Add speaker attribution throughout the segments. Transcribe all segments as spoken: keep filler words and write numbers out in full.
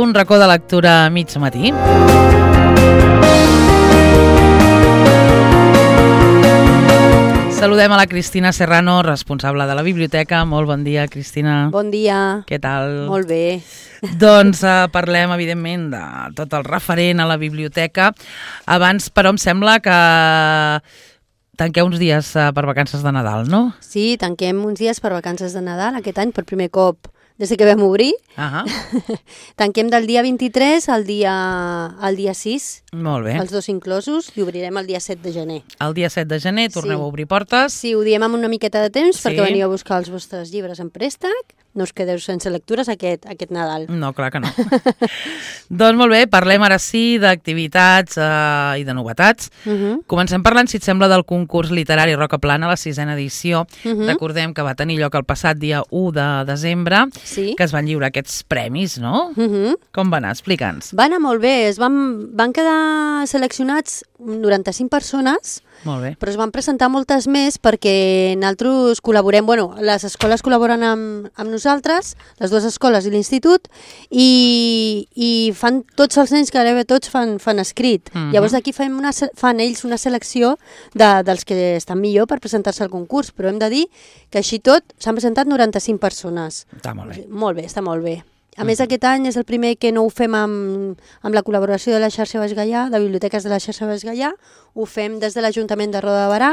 Speaker 1: un racó de lectura a mig matí. Saludem a la Cristina Serrano, responsable de la biblioteca. Molt bon dia, Cristina.
Speaker 2: Bon dia.
Speaker 1: Què tal?
Speaker 2: Molt bé.
Speaker 1: Doncs eh, parlem, evidentment, de tot el referent a la biblioteca. Abans, però, em sembla que tanqueu uns dies eh, per vacances de Nadal, no?
Speaker 2: Sí, tanquem uns dies per vacances de Nadal, aquest any per primer cop des que vam obrir.
Speaker 1: Ah,
Speaker 2: tanquem del dia vint-i-tres al dia, al dia sis,
Speaker 1: molt bé.
Speaker 2: els dos inclosos, i obrirem el dia set de gener.
Speaker 1: El dia set de gener torneu
Speaker 2: Sí.
Speaker 1: a obrir portes.
Speaker 2: Sí, ho diem amb una miqueta de temps
Speaker 1: Sí.
Speaker 2: perquè veniu a buscar els vostres llibres en préstec. No us quedeu sense lectures aquest, aquest Nadal.
Speaker 1: No, clar que no. Doncs molt bé, parlem ara sí d'activitats eh, i de novetats.
Speaker 2: Uh -huh.
Speaker 1: Comencem parlant, si et sembla, del concurs literari Roca Plana, la sisena edició.
Speaker 2: Uh -huh.
Speaker 1: Recordem que va tenir lloc el passat dia u de desembre,
Speaker 2: Sí.
Speaker 1: que es van lliurar aquests premis, no?
Speaker 2: Uh -huh.
Speaker 1: Com va anar? Explica'ns.
Speaker 2: Va anar molt bé, es van, van quedar seleccionats noranta-cinc persones,
Speaker 1: Molt bé.
Speaker 2: però es van presentar moltes més perquè nosaltres col·laborem, bueno, les escoles col·laboren amb, amb nosaltres, les dues escoles i l'institut, i, i fan tots els nens, que gairebé tots fan, fan escrit.
Speaker 1: Mhm.
Speaker 2: Llavors aquí fan, una, se- fan ells una selecció de, dels que estan millor per presentar-se al concurs, però hem de dir que així tot s'han presentat noranta-cinc persones.
Speaker 1: Està molt bé.
Speaker 2: Molt bé, està molt bé. A més, aquest any és el primer que no ho fem amb, amb la col·laboració de la xarxa Baix Gaià, de biblioteques de la xarxa Baix Gaià, ho fem des de l'Ajuntament de Roda de Barà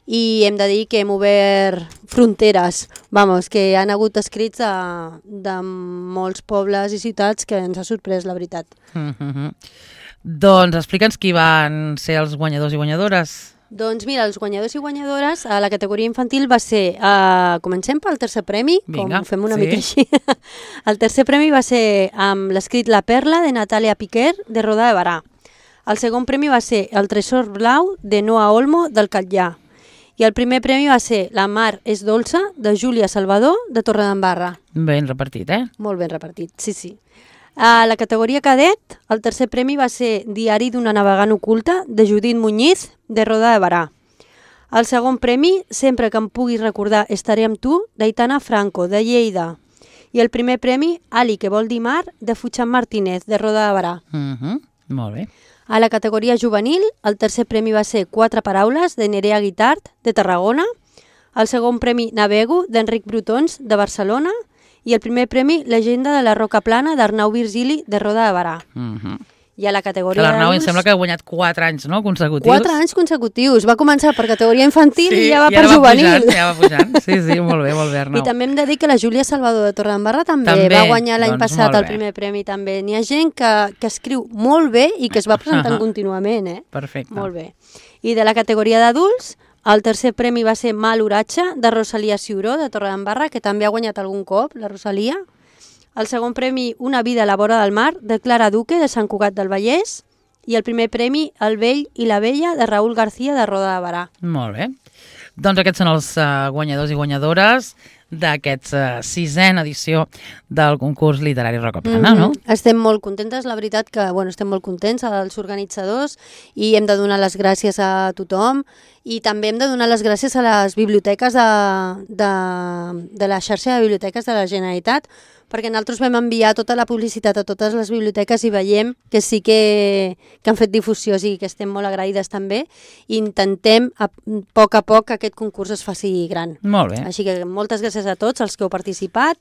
Speaker 2: i hem de dir que hem obert fronteres, vamos, que han hagut escrits de, de molts pobles i ciutats que ens ha sorprès, la veritat.
Speaker 1: Mm -hmm. Doncs explica'ns qui van ser els guanyadors i guanyadores.
Speaker 2: Doncs mira, els guanyadors i guanyadores a la categoria infantil va ser, uh, comencem pel tercer premi,
Speaker 1: Vinga,
Speaker 2: com fem una
Speaker 1: sí.
Speaker 2: mica així. El tercer premi va ser amb l'escrit La Perla de Natàlia Piquer de Roda de Barà. El segon premi va ser El Tresor Blau de Noa Olmo del Catllà. I el primer premi va ser La Mar és dolça de Júlia Salvador de Torredembarra.
Speaker 1: Ben repartit, eh?
Speaker 2: Molt ben repartit, sí, sí. A la categoria cadet, el tercer premi va ser Diari d'una navegant oculta, de Judit Muñiz, de Roda de Barà. El segon premi, Sempre que em puguis recordar estaré amb tu, d'Aitana Franco, de Lleida. I el primer premi, Ali, que vol dir mar, de Fuixan Martínez, de Roda de Barà.
Speaker 1: Mm -hmm. Molt bé.
Speaker 2: A la categoria juvenil, el tercer premi va ser Quatre paraules, de Nerea Guitart, de Tarragona. El segon premi, Navego, d'Enric Brutons, de Barcelona. I el primer premi, Llegenda de la Roca Plana, d'Arnau Virgili, de Roda de Barà.
Speaker 1: Mm -hmm.
Speaker 2: I a la
Speaker 1: Que
Speaker 2: categoria
Speaker 1: l'Arnau em
Speaker 2: d'adults,
Speaker 1: sembla que ha guanyat quatre anys, no?, consecutius.
Speaker 2: quatre anys consecutius. Va començar per categoria infantil
Speaker 1: Sí,
Speaker 2: i ja va
Speaker 1: i
Speaker 2: per
Speaker 1: ara
Speaker 2: juvenil.
Speaker 1: Pujant, ja va pujant. Sí, sí, molt bé, molt bé, Arnau.
Speaker 2: I també hem de dir que la Júlia Salvador de Torredembarra també,
Speaker 1: També,
Speaker 2: va guanyar l'any
Speaker 1: doncs,
Speaker 2: passat
Speaker 1: molt
Speaker 2: el
Speaker 1: bé.
Speaker 2: primer premi també. N'hi ha gent que, que escriu molt bé i que es va presentant contínuament, eh?
Speaker 1: Perfecte.
Speaker 2: Molt bé. I de la categoria d'adults, el tercer premi va ser Mal oratge, de Rosalia Ciuró, de Torredembarra, que també ha guanyat algun cop, la Rosalia. El segon premi, Una vida a la vora del mar, de Clara Duque, de Sant Cugat del Vallès. I el primer premi, El vell i la vella, de Raül García, de Roda de Barà.
Speaker 1: Molt bé. Doncs aquests són els uh, guanyadors i guanyadores d'aquesta uh, sisena edició del concurs literari Roca Plana,
Speaker 2: Mm-hmm.
Speaker 1: no?
Speaker 2: Estem molt contentes, la veritat que bueno, estem molt contents als organitzadors i hem de donar les gràcies a tothom i també hem de donar les gràcies a les biblioteques de, de, de la xarxa de biblioteques de la Generalitat, perquè nosaltres vam enviar tota la publicitat a totes les biblioteques i veiem que sí que, que han fet difusió, o sigui que estem molt agraïdes també i intentem a, a poc a poc que aquest concurs es faci gran.
Speaker 1: Molt bé.
Speaker 2: Així que moltes gràcies a tots els que heu participat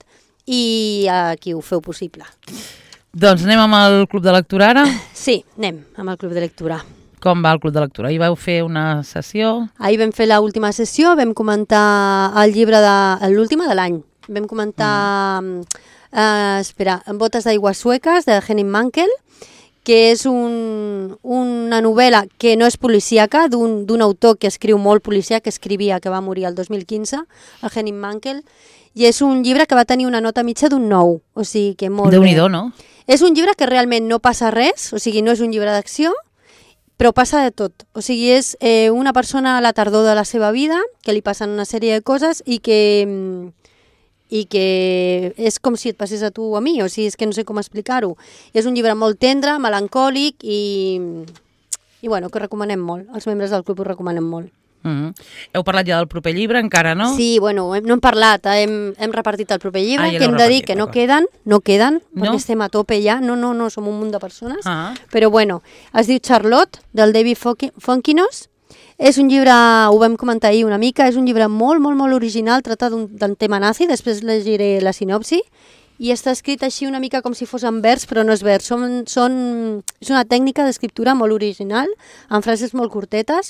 Speaker 2: i a qui ho feu possible.
Speaker 1: Doncs anem amb el Club de Lectura ara.
Speaker 2: Sí, anem amb el Club de Lectura.
Speaker 1: Com va el Club de Lectura? Hi vau fer una sessió?
Speaker 2: Ahir vam fer l'última sessió, vam comentar el llibre de l'última de l'any. Vam comentar, mm. uh, espera, Botes d'aigua sueques, de Henning Mankell, que és un, una novel·la que no és policíaca, d'un autor que escriu molt policíac, que escrivia, que va morir el dos mil quinze, el Henning Mankell, i és un llibre que va tenir una nota mitja d'un nou, o sigui que molt bé.
Speaker 1: Déu-n'hi-do, no?
Speaker 2: És un llibre que realment no passa res, o sigui, no és un llibre d'acció, però passa de tot. O sigui, és eh, una persona a la tardor de la seva vida, que li passen una sèrie de coses i que, i que és com si et passés a tu o a mi, o sigui, és que no sé com explicar-ho. És un llibre molt tendre, melancòlic i, i bueno, que recomanem molt. Els membres del club ho recomanem molt.
Speaker 1: Mm -hmm. Heu parlat ja del proper llibre, encara no?
Speaker 2: Sí, bueno, hem, no hem parlat, eh? hem, hem repartit el proper llibre,
Speaker 1: ah, ja
Speaker 2: que hem de dir que no queden, no queden,
Speaker 1: no?
Speaker 2: perquè estem a tope ja, no, no, no, som un munt de persones,
Speaker 1: ah.
Speaker 2: però bueno, es diu Charlotte, del David Fonkinos. És un llibre, ho vam comentar ahir una mica, és un llibre molt, molt, molt original, tracta d'un tema nazi, després llegiré la sinopsi, i està escrit així una mica com si fos en vers, però no és vers, són, són, és una tècnica d'escriptura molt original, amb frases molt curtetes,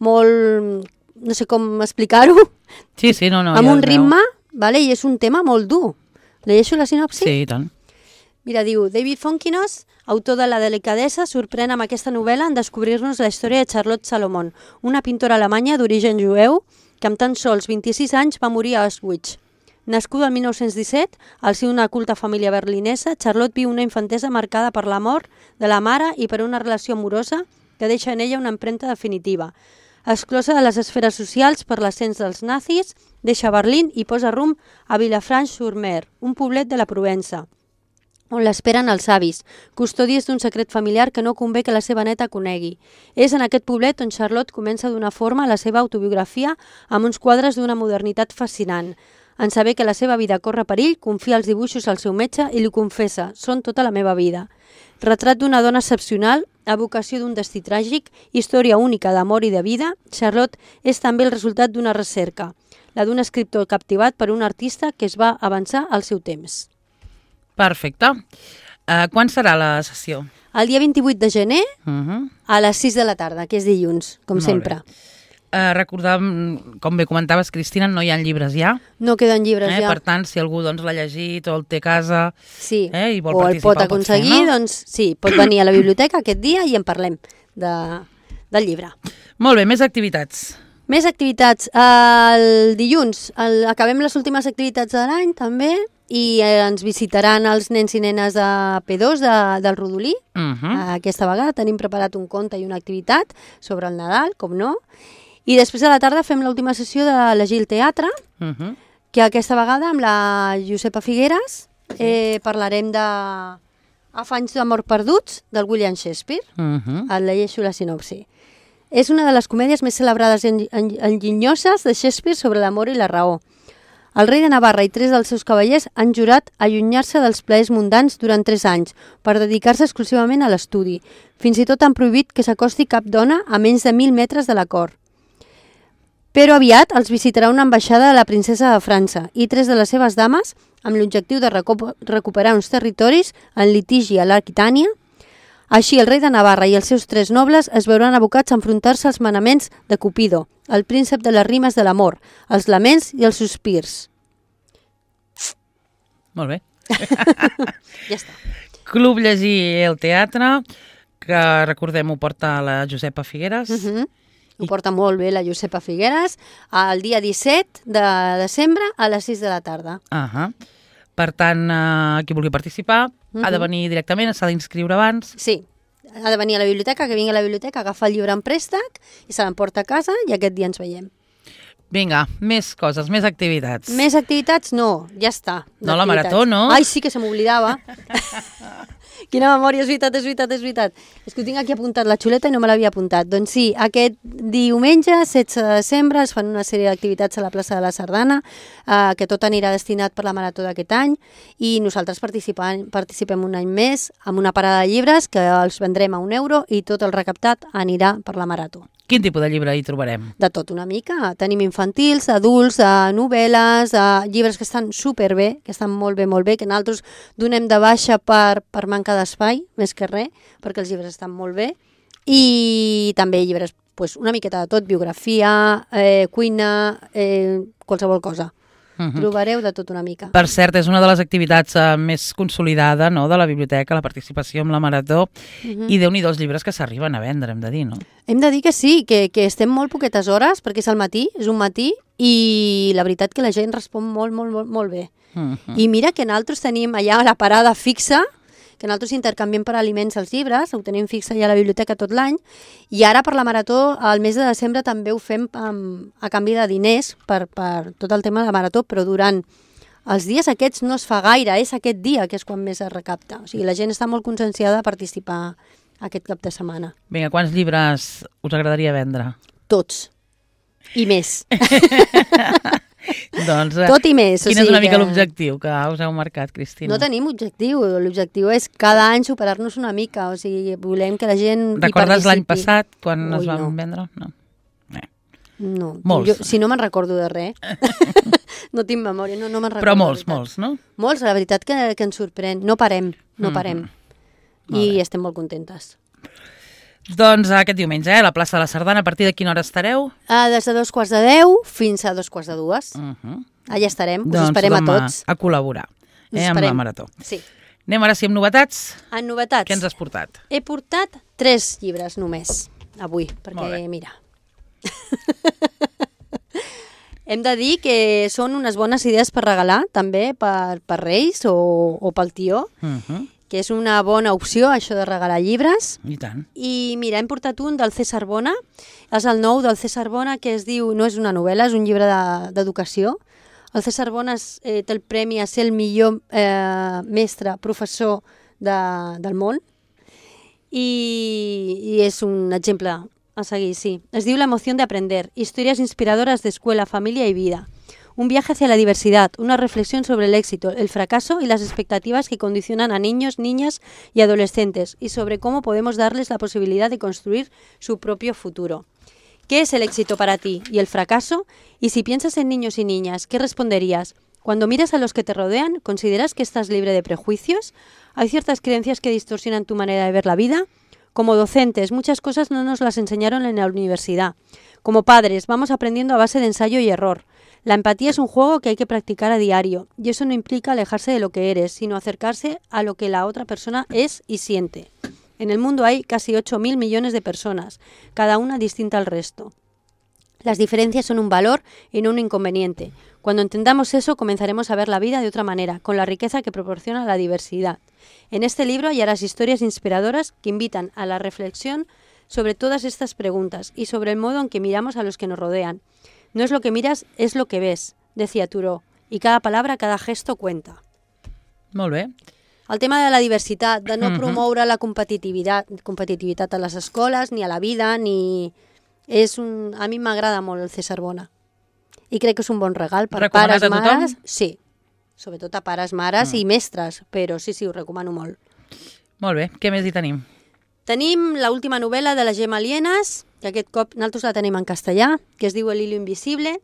Speaker 2: molt, no sé com explicar-ho,
Speaker 1: sí, sí, no, no,
Speaker 2: amb
Speaker 1: ja
Speaker 2: un ritme, vale? I és un tema molt dur. Llegeixo la sinopsi?
Speaker 1: Sí, i tant.
Speaker 2: Mira, diu, David Fonkinos, autor de La delicadesa, sorprèn amb aquesta novel·la en descobrir-nos la història de Charlotte Salomon, una pintora alemanya d'origen jueu que amb tan sols vint-i-sis anys va morir a Auschwitz. Nascuda el mil nou-cents disset, al si d'una culta família berlinesa, Charlotte viu una infantesa marcada per la mort de la mare i per una relació amorosa que deixa en ella una empremta definitiva. Exclosa de les esferes socials per l'ascens dels nazis, deixa Berlín i posa rumb a Villefranche-sur-Mer, un poblet de la Provença, on l'esperen els avis, custòdies d'un secret familiar que no convé que la seva neta conegui. És en aquest poblet on Charlotte comença a donar forma a la seva autobiografia amb uns quadres d'una modernitat fascinant. En saber que la seva vida corre perill, confia els dibuixos al seu metge i li confessa: són tota la meva vida. Retrat d'una dona excepcional, evocació d'un destí tràgic, història única d'amor i de vida, Charlotte és també el resultat d'una recerca, la d'un escriptor captivat per un artista que es va avançar al seu temps.
Speaker 1: Perfecte. Uh, quan serà la sessió?
Speaker 2: El dia vint-i-vuit de gener,
Speaker 1: uh -huh.
Speaker 2: a les sis de la tarda, que és dilluns, com
Speaker 1: Molt
Speaker 2: sempre.
Speaker 1: Bé. Uh, recordar, com bé comentaves, Cristina, no hi ha llibres ja.
Speaker 2: No queden llibres
Speaker 1: eh?
Speaker 2: ja.
Speaker 1: Per tant, si algú doncs, l'ha llegit o el té a casa
Speaker 2: sí.
Speaker 1: eh? i vol
Speaker 2: o
Speaker 1: participar,
Speaker 2: el pot aconseguir,
Speaker 1: pot fer, no?
Speaker 2: doncs sí, pot venir a la biblioteca aquest dia i en parlem de, del llibre.
Speaker 1: Molt bé, més activitats.
Speaker 2: Més activitats. El dilluns el, acabem les últimes activitats de l'any també i eh, ens visitaran els nens i nenes de P dos de, del Rodolí.
Speaker 1: Uh -huh.
Speaker 2: Aquesta vegada tenim preparat un conte i una activitat sobre el Nadal, com no. I després a la tarda fem l'última sessió de llegir el teatre,
Speaker 1: uh -huh.
Speaker 2: que aquesta vegada amb la Josepa Figueras eh, parlarem de Afanys d'amor perduts, del William Shakespeare.
Speaker 1: Uh -huh.
Speaker 2: Et llegeixo la sinopsi. És una de les comèdies més celebrades i enginyoses de Shakespeare sobre l'amor i la raó. El rei de Navarra i tres dels seus cavallers han jurat allunyar-se dels plaers mundans durant tres anys per dedicar-se exclusivament a l'estudi. Fins i tot han prohibit que s'acosti cap dona a menys de mil metres de la cort. Però aviat els visitarà una ambaixada de la princesa de França i tres de les seves dames, amb l'objectiu de recuperar uns territoris en litigi a l'Aquitània. Així, el rei de Navarra i els seus tres nobles es veuran abocats a enfrontar-se als manaments de Cupido, el príncep de les rimes de l'amor, els laments i els sospirs.
Speaker 1: Molt bé.
Speaker 2: Ja està.
Speaker 1: Club Llegir el Teatre, que recordem ho porta la Josepa Figueras.
Speaker 2: Uh -huh. Ho porta molt bé la Josepa Figueras, el dia disset de desembre a les sis de la tarda.
Speaker 1: Uh -huh. Per tant, uh, qui vulgui participar uh -huh. ha de venir directament, s'ha d'inscriure abans.
Speaker 2: Sí, ha de venir a la biblioteca, que vingui a la biblioteca, agafar el llibre en préstec i se l'emporta a casa i aquest dia ens veiem.
Speaker 1: Vinga, més coses, més activitats.
Speaker 2: Més activitats? No, ja està.
Speaker 1: No, la marató, no?
Speaker 2: Ai, sí que se m'oblidava. Quina memòria, és veritat, és veritat, és veritat. És que ho tinc aquí apuntat, la xuleta, i no me l'havia apuntat. Doncs sí, aquest diumenge, setze de desembre, es fan una sèrie d'activitats a la plaça de la Sardana, eh, que tot anirà destinat per la marató d'aquest any, i nosaltres participem, participem un any més amb una parada de llibres que els vendrem a un euro i tot el recaptat anirà per la marató.
Speaker 1: Quin tipus de llibre hi trobarem?
Speaker 2: De tot una mica. Tenim infantils, adults, eh, novel·les, eh, llibres que estan superbé, que estan molt bé, molt bé, que nosaltres donem de baixa per, per manca d'espai, més que res, perquè els llibres estan molt bé. I també llibres, pues, una miqueta de tot, biografia, eh, cuina, eh, qualsevol cosa. Uh -huh. Trobareu de tot una mica.
Speaker 1: Per cert, és una de les activitats uh, més consolidada, no?, de la biblioteca, la participació amb la marató, uh -huh. i déu-n'hi-do els llibres que s'arriben a vendre, hem de dir, no?
Speaker 2: Hem de dir que sí, que, que estem molt poquetes hores, perquè és al matí, és un matí, i la veritat que la gent respon molt, molt, molt, molt bé. Uh -huh. I mira que nosaltres tenim allà la parada fixa, que nosaltres intercanviem per aliments els llibres, ho tenim fixa allà a la biblioteca tot l'any, i ara per la marató, al mes de desembre, també ho fem um, a canvi de diners per, per tot el tema de la marató, però durant els dies aquests no es fa gaire, és aquest dia que és quan més es recapta. O sigui, la gent està molt conscienciada de participar aquest cap de setmana.
Speaker 1: Vinga, quants llibres us agradaria vendre?
Speaker 2: Tots. I més.
Speaker 1: Doncs,
Speaker 2: Tot i més.
Speaker 1: Quin és una mica l'objectiu que us heu marcat, Cristina?
Speaker 2: No tenim objectiu. L'objectiu és cada any superar-nos una mica. O sigui, volem que la gent hi participi.
Speaker 1: Recordes l'any passat, quan
Speaker 2: Ui,
Speaker 1: es van
Speaker 2: no.
Speaker 1: vendre? No. Eh.
Speaker 2: No.
Speaker 1: Molts.
Speaker 2: Jo, si no me'n recordo de res. No tinc memòria, no, no me'n recordo.
Speaker 1: Però molts, molts, no?
Speaker 2: Molts, la veritat que, que ens sorprèn. No parem, no parem.
Speaker 1: Mm-hmm.
Speaker 2: I estem molt contentes.
Speaker 1: Doncs aquest diumenge, eh, a la plaça de la Sardana, a partir de quina hora estareu?
Speaker 2: Ah, des de dos quarts de deu fins a dos quarts de dues.
Speaker 1: Uh -huh.
Speaker 2: Allà estarem, us
Speaker 1: doncs
Speaker 2: esperem a
Speaker 1: tothom
Speaker 2: tots.
Speaker 1: A, a col·laborar eh, amb la marató.
Speaker 2: Sí.
Speaker 1: Anem ara sí amb novetats.
Speaker 2: En novetats.
Speaker 1: Què ens has portat?
Speaker 2: He portat tres llibres només, avui, perquè, mira... Hem de dir que són unes bones idees per regalar, també, per, per Reis o, o pel tió,
Speaker 1: Uh -huh.
Speaker 2: que és una bona opció, això de regalar llibres.
Speaker 1: I tant.
Speaker 2: I mira, hem portat un del César Bona, és el nou del César Bona, que es diu, no és una novel·la, és un llibre d'educació. De, el César Bona es, eh, té el premi a ser el millor eh, mestre, professor de, del món, i, i és un exemple a seguir, sí. Es diu La emoción de aprender, historias inspiradoras de escuela, familia y vida. Un viaje hacia la diversidad, una reflexión sobre el éxito, el fracaso y las expectativas que condicionan a niños, niñas y adolescentes, y sobre cómo podemos darles la posibilidad de construir su propio futuro. ¿Qué es el éxito para ti y el fracaso? Y si piensas en niños y niñas, ¿qué responderías? Cuando miras a los que te rodean, ¿consideras que estás libre de prejuicios? ¿Hay ciertas creencias que distorsionan tu manera de ver la vida? Como docentes, muchas cosas no nos las enseñaron en la universidad. Como padres, vamos aprendiendo a base de ensayo y error. La empatía es un juego que hay que practicar a diario, y eso no implica alejarse de lo que eres, sino acercarse a lo que la otra persona es y siente. En el mundo hay casi ocho mil millones de personas, cada una distinta al resto. Las diferencias son un valor y no un inconveniente. Cuando entendamos eso, comenzaremos a ver la vida de otra manera, con la riqueza que proporciona la diversidad. En este libro hallarás historias inspiradoras que invitan a la reflexión sobre todas estas preguntas y sobre el modo en que miramos a los que nos rodean. No es lo que miras, es lo que ves, decía Thoreau, i cada palabra, cada gesto cuenta.
Speaker 1: Molt bé.
Speaker 2: El tema de la diversitat, de no
Speaker 1: Mhm.
Speaker 2: promoure la competitivitat, competitivitat a les escoles, ni a la vida, ni... És un... A mi m'agrada molt el César Bona. I crec que és un bon regal per
Speaker 1: Recomanat
Speaker 2: pares,
Speaker 1: a tothom?
Speaker 2: mares... Sí, sobretot a pares, mares mm. i mestres, però sí, sí, ho recomano molt.
Speaker 1: Molt bé. Què més hi tenim?
Speaker 2: Tenim l'última novel·la de la Gemma Lienas, que aquest cop nosaltres la tenim en castellà, que es diu El hilo invisible,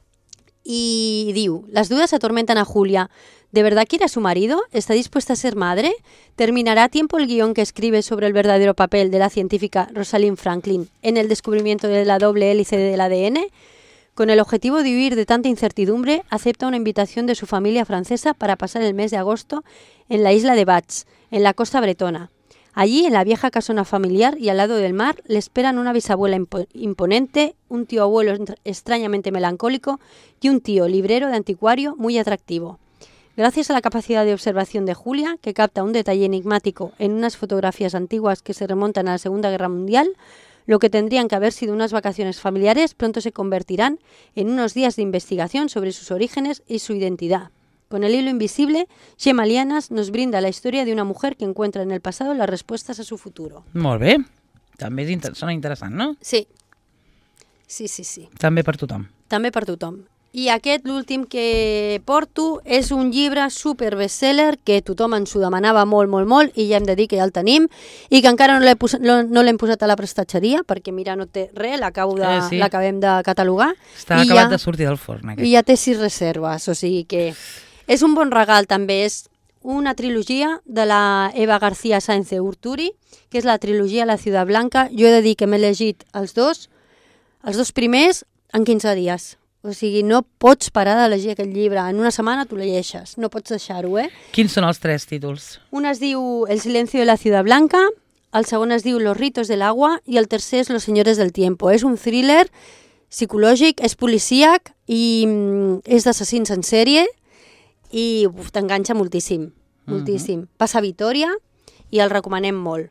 Speaker 2: y diu, las dudas atormentan a Julia. ¿De verdad quiere a su marido? ¿Está dispuesta a ser madre? ¿Terminará a tiempo el guión que escribe sobre el verdadero papel de la científica Rosalind Franklin en el descubrimiento de la doble hélice del A D N? Con el objetivo de huir de tanta incertidumbre, acepta una invitación de su familia francesa para pasar el mes de agosto en la isla de Batz, en la costa bretona. Allí, en la vieja casona familiar y al lado del mar, le esperan una bisabuela impo- imponente, un tío abuelo extrañamente melancólico y un tío librero de anticuario muy atractivo. Gracias a la capacidad de observación de Julia, que capta un detalle enigmático en unas fotografías antiguas que se remontan a la Segunda Guerra Mundial, lo que tendrían que haber sido unas vacaciones familiares pronto se convertirán en unos días de investigación sobre sus orígenes y su identidad. Con el hilo invisible, Gemma Lienas nos brinda la historia de una mujer que encuentra en el pasado las respuestas a su futuro.
Speaker 1: Molt bé. També és inter sona interessant, no?
Speaker 2: Sí. Sí, sí, sí.
Speaker 1: També per tothom.
Speaker 2: També per tothom. I aquest, l'últim que porto, és un llibre super bestseller que tothom ens ho demanava molt, molt, molt, i ja hem de dir que ja el tenim, i que encara no l'hem posat, no l'hem posat a la prestatgeria, perquè mira, no té res, l'acabo de,
Speaker 1: Eh, sí.
Speaker 2: l'acabem de catalogar.
Speaker 1: Està
Speaker 2: i
Speaker 1: acabat
Speaker 2: ja,
Speaker 1: de sortir del forn, aquest.
Speaker 2: I ja té sis reserves, o sigui que és un bon regal també, és una trilogia de la Eva García Sáenz de Urturi, que és la trilogia La Ciudad Blanca. Jo he de dir que m'he llegit els dos, els dos primers en quinze dies. O sigui, no pots parar de llegir aquest llibre. En una setmana tu llegeixes, no pots deixar-ho, eh?
Speaker 1: Quins són els tres títols?
Speaker 2: Un es diu El silencio de la Ciudad Blanca, el segon es diu Los ritos del agua i el tercer és Los señores del tiempo. És un thriller psicològic, és policíac i mm, és d'assassins en sèrie i uf, t'enganxa moltíssim, moltíssim. Uh-huh. Passa a Vitòria i el recomanem molt.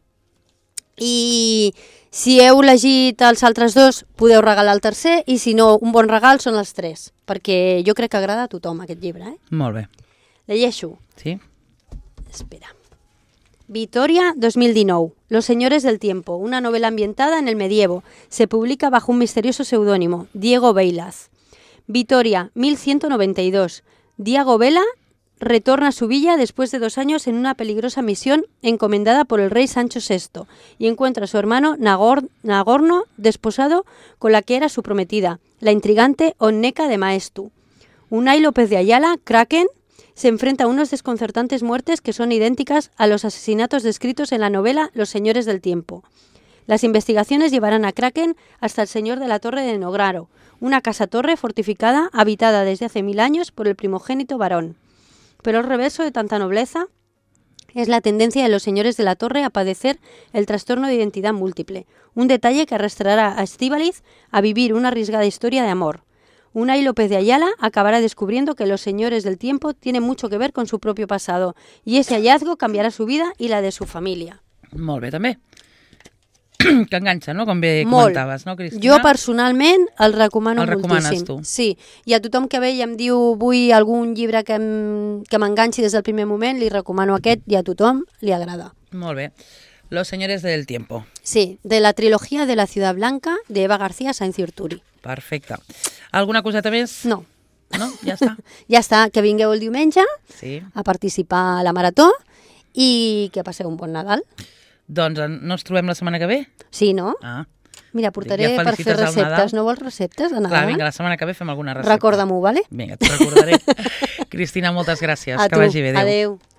Speaker 2: I si heu llegit els altres dos, podeu regalar el tercer, i si no, un bon regal són els tres, perquè jo crec que agrada a tothom aquest llibre, eh?
Speaker 1: Molt bé.
Speaker 2: Llegeixo.
Speaker 1: Sí?
Speaker 2: Espera. Vitoria, dos mil dinou. Los señores del tiempo, una novela ambientada en el medievo. Se publica bajo un misterioso seudónimo, Diego Veilaz. Vitoria, mil ciento noventa y dos. Diego Vela retorna a su villa después de dos años en una peligrosa misión encomendada por el rey Sancho sexto y encuentra a su hermano Nagor- Nagorno desposado con la que era su prometida, la intrigante Onneca de Maestu. Unai López de Ayala, Kraken, se enfrenta a unos desconcertantes muertes que son idénticas a los asesinatos descritos en la novela Los señores del tiempo. Las investigaciones llevarán a Kraken hasta el señor de la Torre de Nograro, una casa-torre fortificada habitada desde hace mil años por el primogénito varón. Pero el reverso de tanta nobleza es la tendencia de los señores de la Torre a padecer el trastorno de identidad múltiple, un detalle que arrastrará a Estíbaliz a vivir una arriesgada historia de amor. Unai López de Ayala acabará descubriendo que los señores del tiempo tienen mucho que ver con su propio pasado y ese hallazgo cambiarà su vida i la de su família.
Speaker 1: Molt bé, també. Que enganxa, no? Com bé
Speaker 2: Molt.
Speaker 1: comentaves, no, Cristina?
Speaker 2: Jo personalment el recomano
Speaker 1: El recomanes
Speaker 2: moltíssim.
Speaker 1: tu.
Speaker 2: Sí, i a tothom que ve i em diu vull algun llibre que em- que m'enganxi des del primer moment, li recomano aquest i a tothom li agrada.
Speaker 1: Molt bé. Los señores del tiempo.
Speaker 2: Sí, de la trilogía de la Ciudad Blanca de Eva García Sáenz i Urturi.
Speaker 1: Perfecte. Alguna coseta més?
Speaker 2: No,
Speaker 1: No? Ja està?
Speaker 2: ja està, que vingueu el diumenge
Speaker 1: Sí.
Speaker 2: a participar a la marató i que passeu un bon Nadal.
Speaker 1: Doncs en- no ens trobem la setmana que ve?
Speaker 2: Sí, no?
Speaker 1: Ah,
Speaker 2: Mira, portaré
Speaker 1: Ja
Speaker 2: per
Speaker 1: felicites
Speaker 2: fer
Speaker 1: al Nadal?
Speaker 2: receptes. No vols receptes de Nadal?
Speaker 1: clar, vinga, la setmana que ve fem alguna recepta.
Speaker 2: Recorda-m'ho, vale?
Speaker 1: Vinga, t'ho recordaré. Cristina, moltes gràcies.
Speaker 2: A
Speaker 1: que
Speaker 2: tu.
Speaker 1: vagi bé. Adéu.
Speaker 2: Adéu.